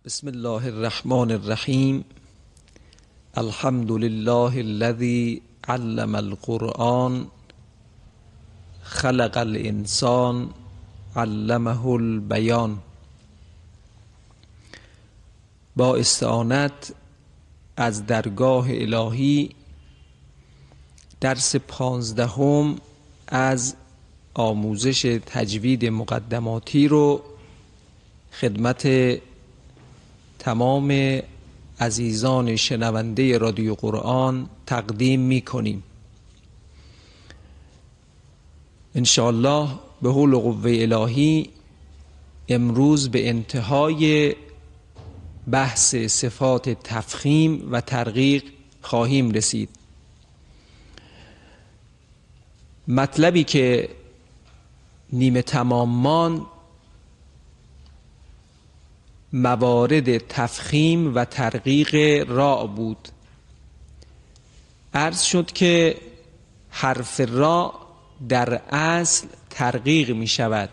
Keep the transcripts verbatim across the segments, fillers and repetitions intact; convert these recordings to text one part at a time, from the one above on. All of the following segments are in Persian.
بسم الله الرحمن الرحیم. الحمد لله الذي علم القرآن خلق الانسان علمه البیان. با استعانت از درگاه الهی درس پانزدهم از آموزش تجوید مقدماتی رو خدمت تمام عزیزان شنونده رادیو قرآن تقدیم می کنیم. انشاءالله به حول و قوه الهی امروز به انتهای بحث صفات تفخیم و ترقیق خواهیم رسید. مطلبی که نیمه تمام ماند موارد تفخیم و ترقیق را بود. عرض شد که حرف را در اصل ترقیق می شود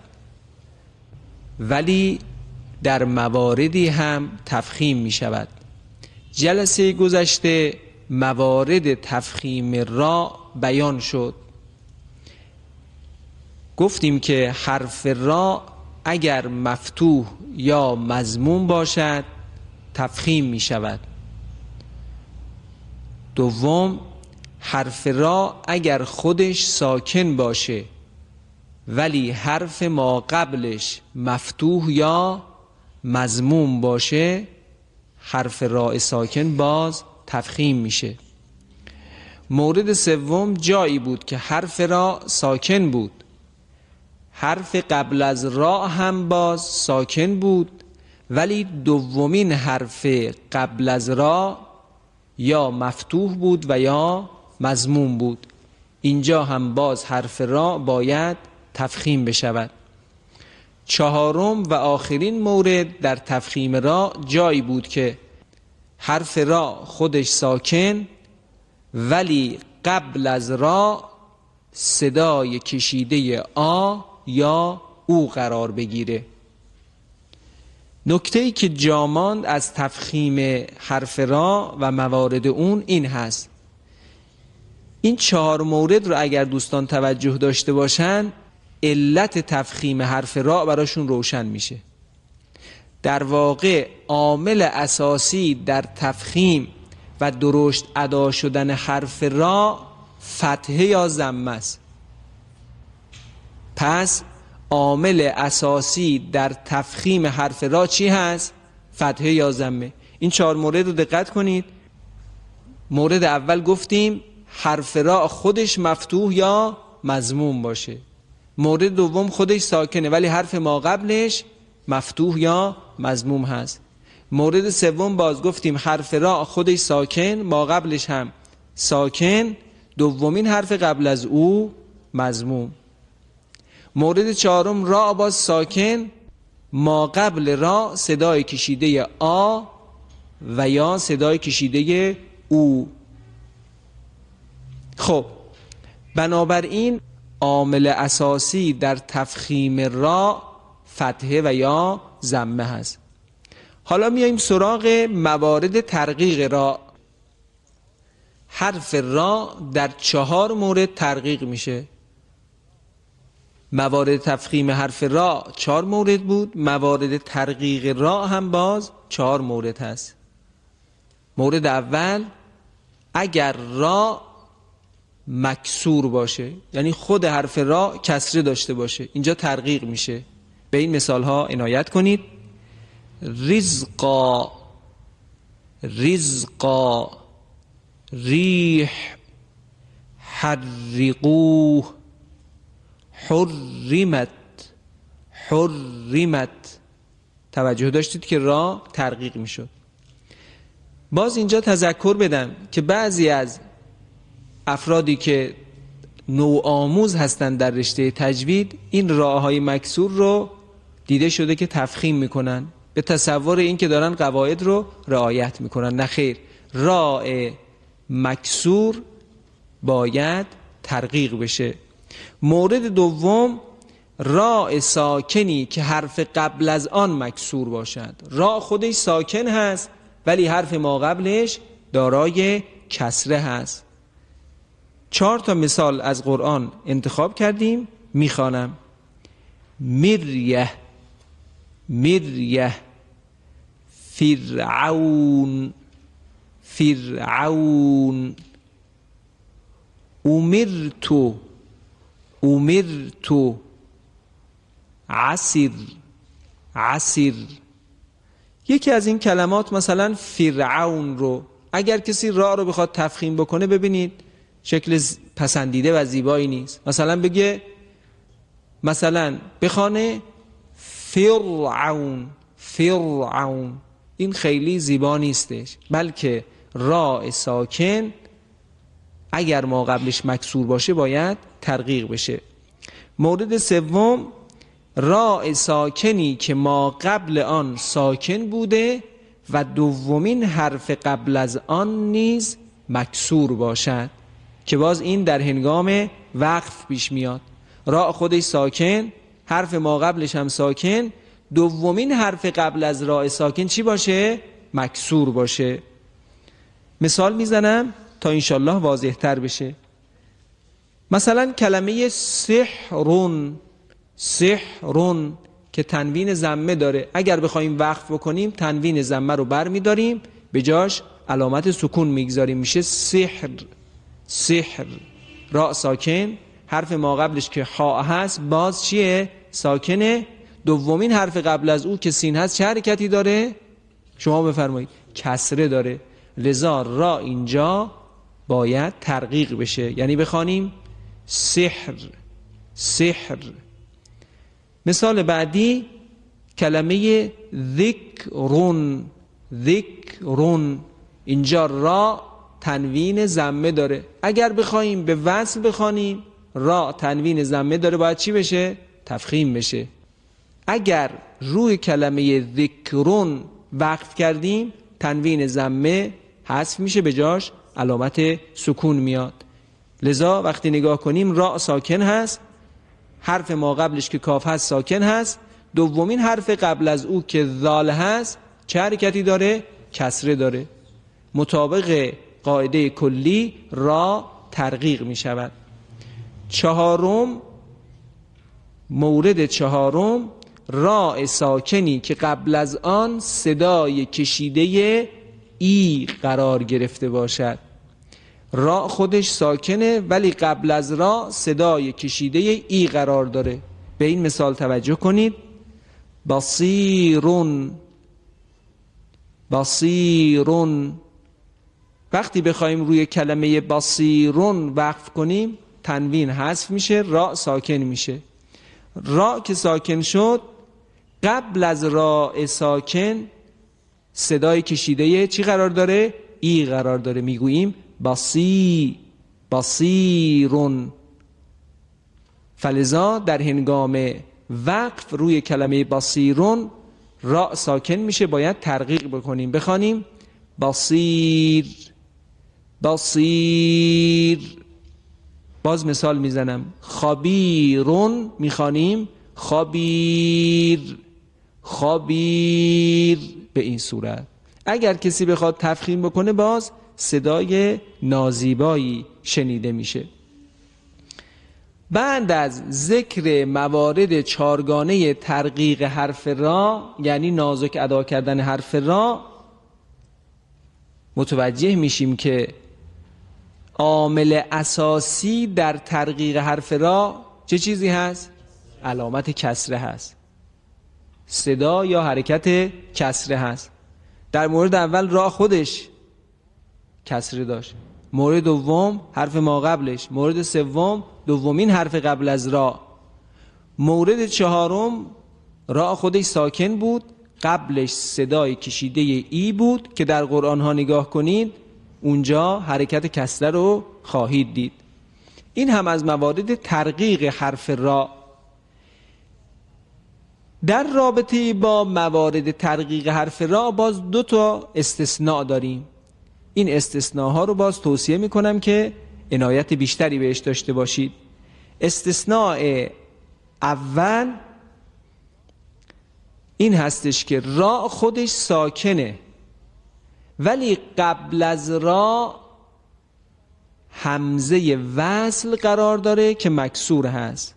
ولی در مواردی هم تفخیم می شود. جلسه گذشته موارد تفخیم را بیان شد. گفتیم که حرف را اگر مفتوح یا مضموم باشد تفخیم می شود. دوم، حرف را اگر خودش ساکن باشه ولی حرف ما قبلش مفتوح یا مضموم باشه حرف را ساکن باز تفخیم میشه. مورد سوم جایی بود که حرف را ساکن بود، حرف قبل از را هم باز ساکن بود ولی دومین حرف قبل از را یا مفتوح بود و یا مضموم بود. اینجا هم باز حرف را باید تفخیم بشود. چهارم و آخرین مورد در تفخیم را جایی بود که حرف را خودش ساکن ولی قبل از را صدای کشیده آ یا او قرار بگیره. نکته‌ای که جا ماند از تفخیم حرف را و موارد اون این هست. این چهار مورد رو اگر دوستان توجه داشته باشن علت تفخیم حرف را براشون روشن میشه. در واقع عامل اساسی در تفخیم و درشت ادا شدن حرف را فتحه یا ضمه است. پس عامل اساسی در تفخیم حرف را چی هست؟ فتحه یا ضمه. این چهار مورد رو دقت کنید. مورد اول گفتیم حرف را خودش مفتوح یا مضموم باشه. مورد دوم خودش ساکنه ولی حرف ما قبلش مفتوح یا مضموم هست. مورد سوم باز گفتیم حرف را خودش ساکن، ما قبلش هم ساکن، دومین حرف قبل از او مضموم. مورد چهارم را باز ساکن، ما قبل را صدای کشیده آ و یا صدای کشیده او. خب بنابراین عامل اساسی در تفخیم را فتحه و یا ضمه هست. حالا میایم سراغ موارد ترقیق را. حرف را در چهار مورد ترقیق میشه. موارد تفخیم حرف را چهار مورد بود، موارد ترقیق را هم باز چهار مورد هست. مورد اول اگر را مکسور باشه، یعنی خود حرف را کسره داشته باشه، اینجا ترقیق میشه. به این مثال ها عنایت کنید. رزقا، رزقا، ریح، حرقوه، حرمت، حرمت. توجه داشتید که را ترقیق میشد. باز اینجا تذکر بدم که بعضی از افرادی که نوآموز هستند در رشته تجوید این راهای مکسور رو دیده شده که تفخیم میکنن به تصور این که دارن قواعد رو رعایت میکنن. نه خیر، راه مکسور باید ترقیق بشه. مورد دوم راء ساکنی که حرف قبل از آن مکسور باشد. راء خودش ساکن هست ولی حرف ما قبلش دارای کسره هست. چهار تا مثال از قرآن انتخاب کردیم، میخوانم. مریه، مریه، فرعون، فرعون، امرتو، امرتو، عسر، عسر. یکی از این کلمات مثلا فرعون رو اگر کسی را رو بخواد تفخیم بکنه، ببینید شکل پسندیده و زیبایی نیست. مثلا بگه، مثلا بخوانه فرعون، فرعون، این خیلی زیبا نیستش، بلکه راء ساکن اگر ما قبلش مکسور باشه باید ترقیق بشه. مورد سوم، راء ساکنی که ما قبل آن ساکن بوده و دومین حرف قبل از آن نیز مکسور باشد، که باز این در هنگام وقف پیش میاد. راء خودش ساکن، حرف ما قبلش هم ساکن، دومین حرف قبل از راء ساکن چی باشه؟ مکسور باشه. مثال میزنم تا انشالله واضح تر بشه. مثلا کلمه سحرون، سحرون که تنوین ضمه داره، اگر بخوایم وقف بکنیم تنوین ضمه رو بر میداریم، به جاش علامت سکون میگذاریم، میشه سحر، سحر. راء ساکن، حرف ما قبلش که حاء هست باز چیه؟ ساکنه. دومین حرف قبل از او که سین هست چه حرکتی داره؟ شما بفرمایید. کسره داره. لذا را اینجا باید ترقیق بشه، یعنی بخوانیم سحر، سحر. مثال بعدی کلمه ذکرون، ذکرون، اینجا را تنوین ضمه داره. اگر بخوایم به وصل بخوانیم، را تنوین ضمه داره، باید چی بشه؟ تفخیم بشه. اگر روی کلمه ذکرون وقف کردیم تنوین ضمه حذف میشه، به جاش علامت سکون میاد. لذا وقتی نگاه کنیم را ساکن هست، حرف ما قبلش که کاف هست ساکن هست، دومین حرف قبل از او که ذال هست چه حرکتی داره؟ کسره داره. مطابق قاعده کلی را ترقیق می شود. چهارم، مورد چهارم، راء ساکنی که قبل از آن صدای کشیده ای قرار گرفته باشد. را خودش ساکنه ولی قبل از را صدای کشیده ای قرار داره. به این مثال توجه کنید. بصیرون، بصیرون. وقتی بخوایم روی کلمه بصیرون وقف کنیم تنوین حذف میشه، را ساکن میشه. را که ساکن شد قبل از را ساکن صدای کشیده چی قرار داره؟ ای قرار داره. میگوییم بصی، بصیرون. فلذا در هنگام وقف روی کلمه بصیرون را ساکن میشه، باید ترقیق بکنیم، بخوانیم بصیر، بصیر. باز مثال میزنم، خبیرون میخوانیم خبیر، خبیر. به این صورت اگر کسی بخواد تفخیم بکنه باز صدای نازیبایی شنیده میشه. بعد از ذکر موارد چارگانه ترقیق حرف را، یعنی نازک ادا کردن حرف را، متوجه میشیم که عامل اساسی در ترقیق حرف را چه چیزی هست؟ علامت کسره هست، صدا یا حرکت کسره هست. در مورد اول را خودش کسره داشت، مورد دوم حرف ما قبلش، مورد سوم دومین حرف قبل از را، مورد چهارم را خودش ساکن بود، قبلش صدای کشیده ای بود که در قرآن ها نگاه کنید اونجا حرکت کسره رو خواهید دید. این هم از موارد ترقیق حرف را. در رابطه با موارد ترقیق حرف را باز دو تا استثناء داریم. این استثناءها رو باز توصیه میکنم که عنایت بیشتری بهش داشته باشید. استثناء اول این هستش که را خودش ساکنه، ولی قبل از را همزه وصل قرار داره که مکسور هست.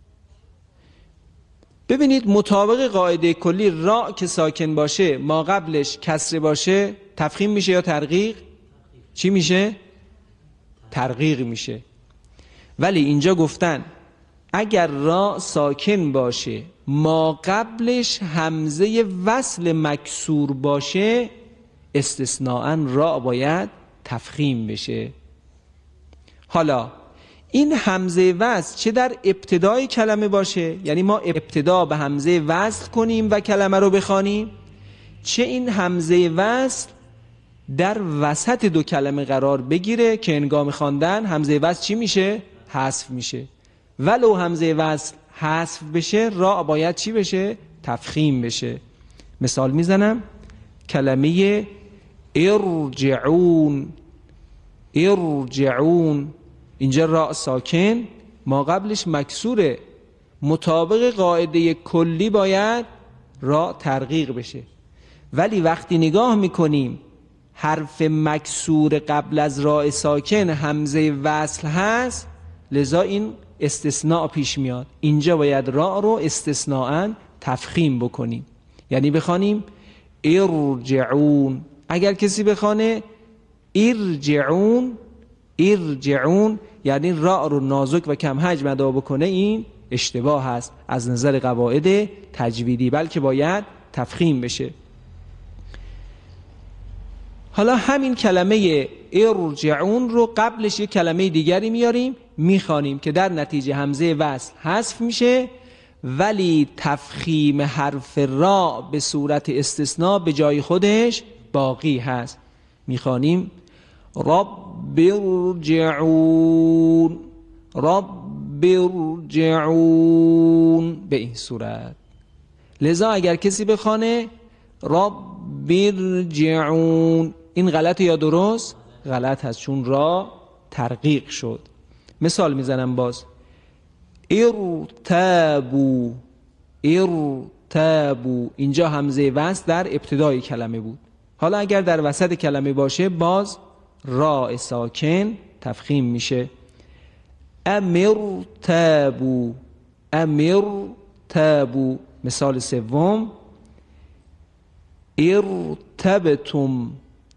ببینید مطابق قاعده کلی را که ساکن باشه ما قبلش کسره باشه تفخیم میشه یا ترقیق؟ چی میشه؟ ترقیق میشه. ولی اینجا گفتن اگر را ساکن باشه ما قبلش همزه وصل مکسور باشه استثناءً را باید تفخیم بشه. حالا این همزه وصل چه در ابتدای کلمه باشه، یعنی ما ابتدا به همزه وصل کنیم و کلمه رو بخوانیم، چه این همزه وصل در وسط دو کلمه قرار بگیره که هنگام خواندن همزه وصل چی میشه؟ حذف میشه. ولو همزه وصل حذف بشه را باید چی بشه؟ تفخیم بشه. مثال میزنم، کلمه ارجعون، ارجعون اینجا را ساکن ما قبلش مکسوره، مطابق قاعده کلی باید را ترقیق بشه. ولی وقتی نگاه میکنیم حرف مکسور قبل از را ساکن همزه وصل هست، لذا این استثناء پیش میاد. اینجا باید را رو استثناءً تفخیم بکنیم، یعنی بخوانیم ارجعون. اگر کسی بخوانه ارجعون، ارجعون یعنی را رو نازک و کم حجم ادا بکنه، این اشتباه هست از نظر قواعد تجویدی، بلکه باید تفخیم بشه. حالا همین کلمه ارجعون رو قبلش یک کلمه دیگری میاریم میخوانیم که در نتیجه همزه وصل حذف میشه، ولی تفخیم حرف را به صورت استثناء به جای خودش باقی هست. میخوانیم رب ارجعون، رب ارجعون به این صورت. لذا اگر کسی بخوانه رب ارجعون، این غلط یا درست؟ غلط هست، چون را ترقیق شد. مثال میزنم باز، ارتابو، ارتابو اینجا همزه وصل در ابتدای کلمه بود. حالا اگر در وسط کلمه باشه باز را ساکن تفخیم میشه. امرتابو، امرتابو. مثال سوم ارتبتم،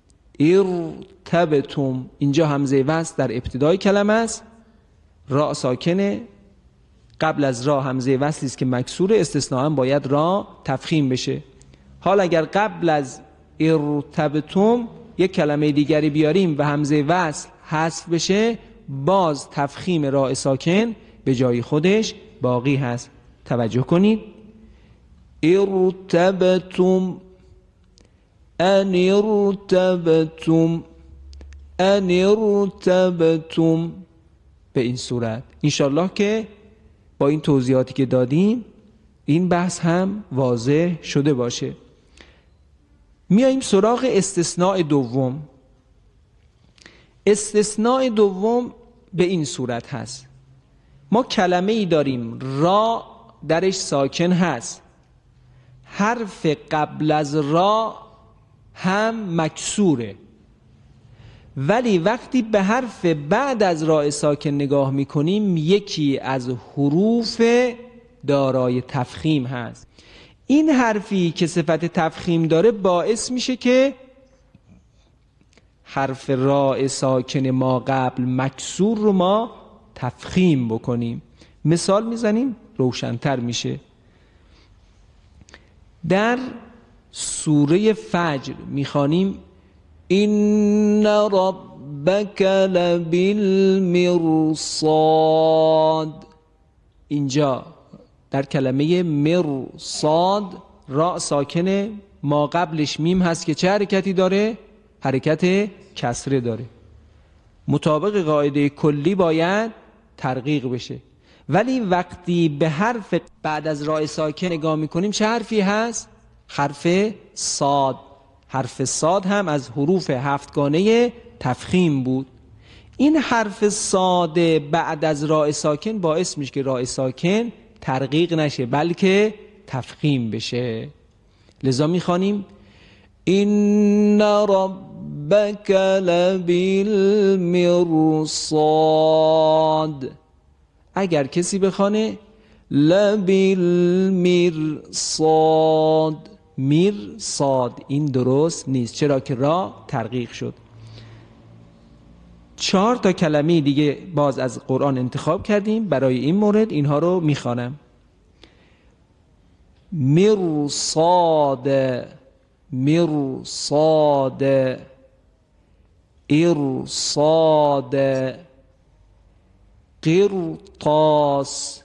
ارتبتم اینجا همزه وصل در ابتدای کلمه است، را ساکنه، قبل از را همزه وصلی است که مکسور، استثناءً باید را تفخیم بشه. حالا اگر قبل از ارتبتم یک کلمه دیگری بیاریم و همزه وصل حذف بشه، باز تفخیم را ساکن به جای خودش باقی هست. توجه کنید، ارتبتم، ان ارتبتم، ان ارتبتم به این صورت. انشالله که با این توضیحاتی که دادیم این بحث هم واضح شده باشه. میاییم سراغ استثناء دوم. استثناء دوم به این صورت هست، ما کلمه ای داریم را درش ساکن هست، حرف قبل از را هم مکسوره، ولی وقتی به حرف بعد از را ساکن نگاه میکنیم یکی از حروف دارای تفخیم هست. این حرفی که صفت تفخیم داره باعث میشه که حرف را ساکن ما قبل مکسور رو ما تفخیم بکنیم. مثال میزنیم روشن‌تر میشه. در سوره فجر میخوانیم این ربک لبالمرصاد. اینجا در کلمه مرصاد را ساکنه، ما قبلش میم هست که چه حرکتی داره؟ حرکت کسره داره. مطابق قاعده کلی باید ترقیق بشه، ولی وقتی به حرف بعد از را ساکن نگاه میکنیم چه حرفی هست؟ حرف صاد. حرف صاد هم از حروف هفتگانه تفخیم بود. این حرف صاد بعد از را ساکن باعث میشه که را ساکن ترقیق نشه بلکه تفخیم بشه. لذا میخوانیم این ربک لبالمرصاد. اگر کسی بخوانه لبالمرصاد، مرصاد، این درست نیست. چرا که را ترقیق شد. چهار تا کلمه دیگه باز از قرآن انتخاب کردیم برای این مورد، اینها رو میخوانم. مرصاد، مرصاد، ارصاد، قرطاس،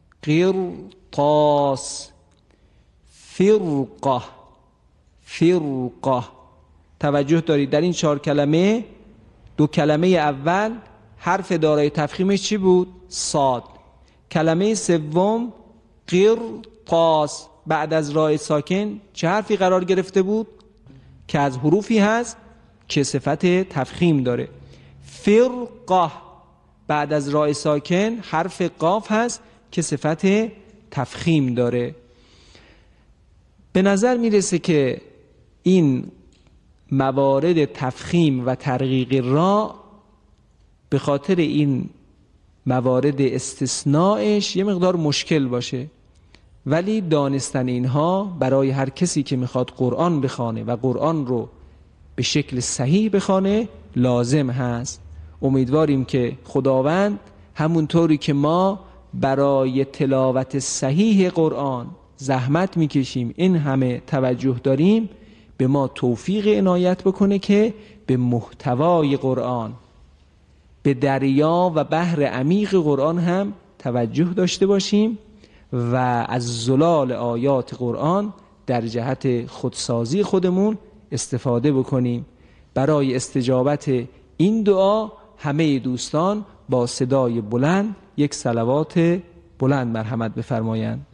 قرطاس، فرقه، فرقه. توجه دارید در این چهار کلمه، دو کلمه اول حرف دارای تفخیمش چی بود؟ صاد. کلمه سوم قرطاس بعد از راء ساکن چه حرفی قرار گرفته بود؟ که از حروفی هست که صفت تفخیم داره. فرقه بعد از راء ساکن حرف قاف هست که صفت تفخیم داره. به نظر میرسه که این موارد تفخیم و ترقیق را به خاطر این موارد استثنائش یه مقدار مشکل باشه، ولی دانستن اینها برای هر کسی که میخواد قرآن بخوانه و قرآن رو به شکل صحیح بخوانه لازم هست. امیدواریم که خداوند همونطوری که ما برای تلاوت صحیح قرآن زحمت میکشیم، این همه توجه داریم، به ما توفیق عنایت بکنه که به محتوای قرآن، به دریا و بحر عمیق قرآن هم توجه داشته باشیم و از زلال آیات قرآن در جهت خودسازی خودمون استفاده بکنیم. برای استجابت این دعا همه دوستان با صدای بلند یک صلوات بلند مرحمت بفرمایند.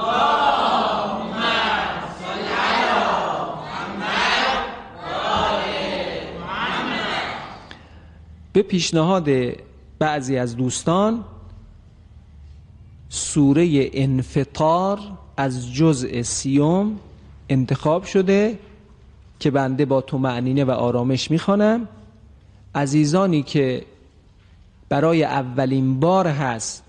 به پیشنهاد بعضی از دوستان سوره انفطار از جزء سیوم انتخاب شده که بنده با طمأنینه و آرامش میخوانم. عزیزانی که برای اولین بار هست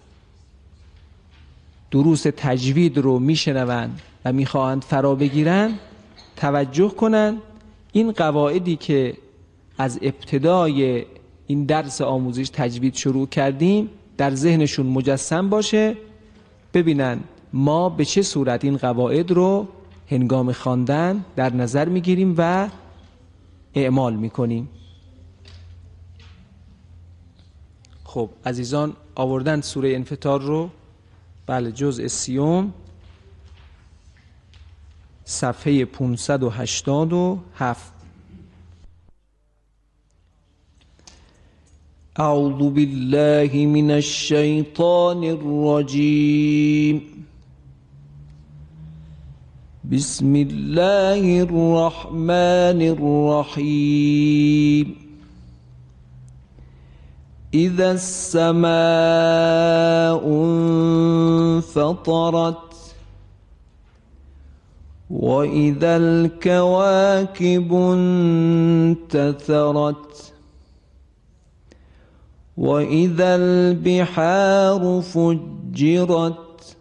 دروس تجوید رو میشنوند و میخواهند فرا بگیرن توجه کنن. این قواعدی که از ابتدای این درس آموزش تجوید شروع کردیم در ذهنشون مجسم باشه، ببینن ما به چه صورت این قواعد رو هنگام خواندن در نظر میگیریم و اعمال میکنیم. خب عزیزان آوردن سوره انفطار رو، بله، جزء سیوم صفحه پانصد و هشتاد و هفت. اعوذ بالله من الشیطان الرجیم. بسم الله الرحمن الرحیم. اذا السماء انفطرت واذا الكواكب انتثرت واذا البحار فجرت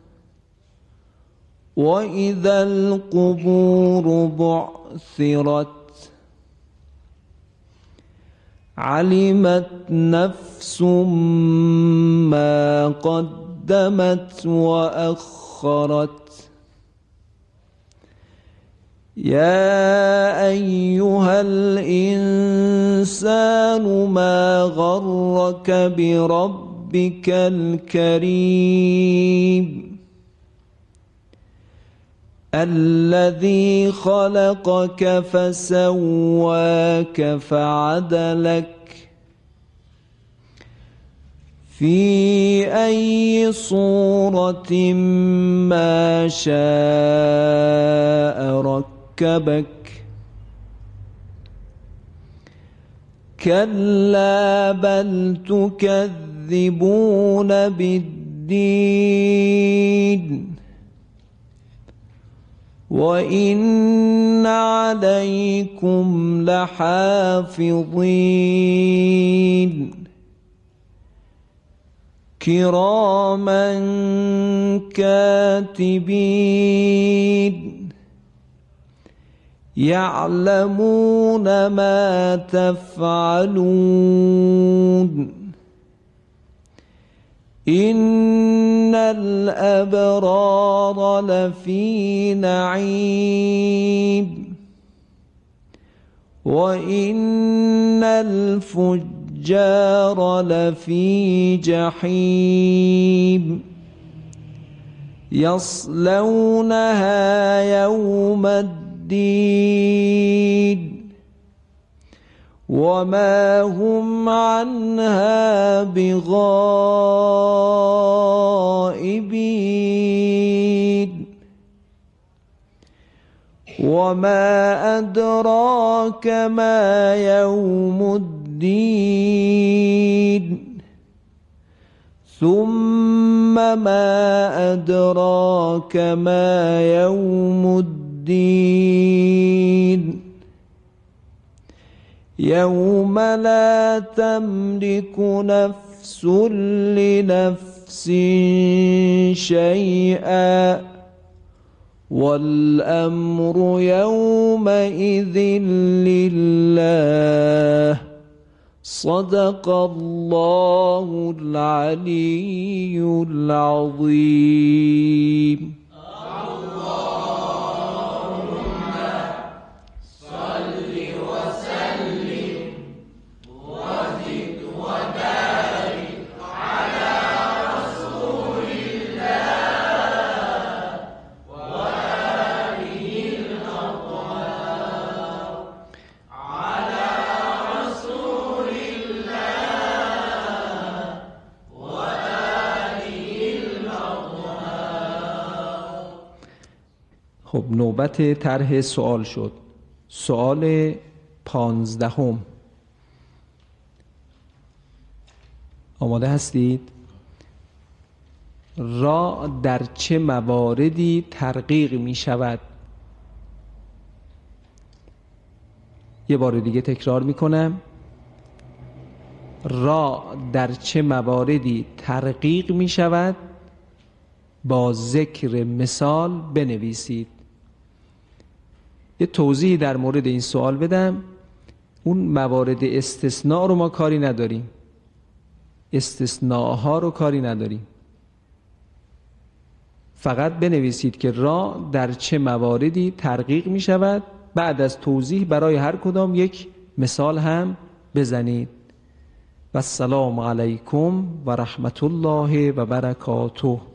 واذا القبور بعثرت علمت نفس ما قدمت وأخرت يا أيها الإنسان ما غرك بربك الكريم الذي خلقك فسواك فعدلك في أي صورة ما شاء ركبك كلا بل تكذبون بالدين الدين وإن عليكم لحافظين كراما كاتبين يعلمون ما تفعلون إن الأبرار لفي نعيم وإن الفجار لفي جحيم يصلونها يوم الدين وما هم عنها بغائبين وما أدراك ما يوم الدين ثم ما أدراك ما يوم الدين يوم لا تملك نفس لنفس شيئا والأمر يومئذ لله صدق الله العلي العظيم. خب نوبت طرح سوال شد. سوال پانزدهم. آماده هستید؟ را در چه مواردی ترقیق می شود؟ یه بار دیگه تکرار می کنم. را در چه مواردی ترقیق می شود؟ با ذکر مثال بنویسید. یه توضیحی در مورد این سوال بدم. اون موارد استثناء رو ما کاری نداریم، استثناءها رو کاری نداریم. فقط بنویسید که را در چه مواردی ترقیق می شود، بعد از توضیح برای هر کدام یک مثال هم بزنید. و السلام علیکم و رحمت الله و برکاته.